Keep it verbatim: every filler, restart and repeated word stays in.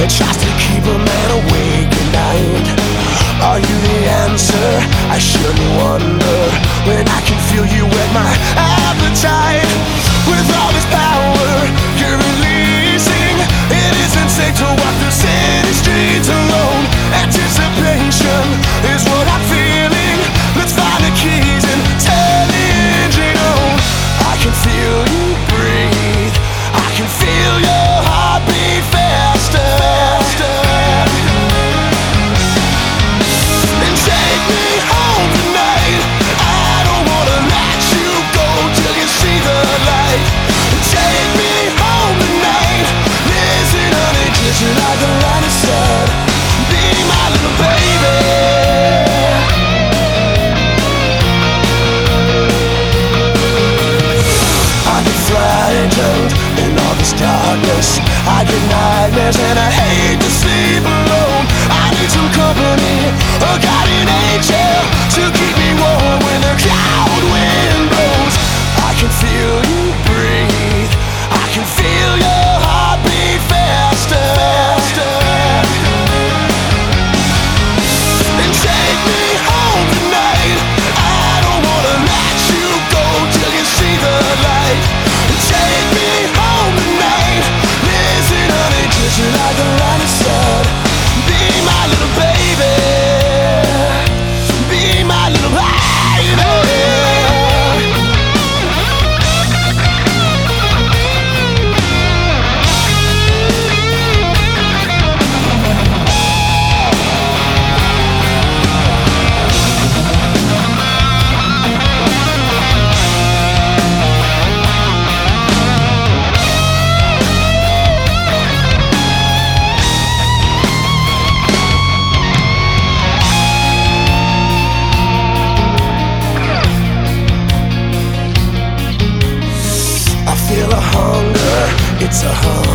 It tries to keep a man awake at night. Are you the answer? I shouldn't wonder when I can feel you at my appetite. With all this power you're releasing, it isn't safe to walk the city streets alone. Anticipation is what I'm feeling. Let's find the keys and turn the engine on. I can feel you breathe, I can feel your heartbeat faster, faster. And take me home tonight. I don't wanna let you go till you see the light. Take me home tonight. Listen, honey, kiss you like a line of sun. Be my little baby. I get frightened in all this darkness. I get nightmares and I hate to sleep alone. I need some company, a guardian angel, to keep me warm when the cold wind blows. I can feel you breathe, I can feel your heartbeat faster, faster. And take me home tonight. I don't wanna let you go till you see the light. Take me home tonight. Listen, honey, kiss you like a line of sun. Be my little baby. Be my little baby. Feel a hunger, it's a hunger.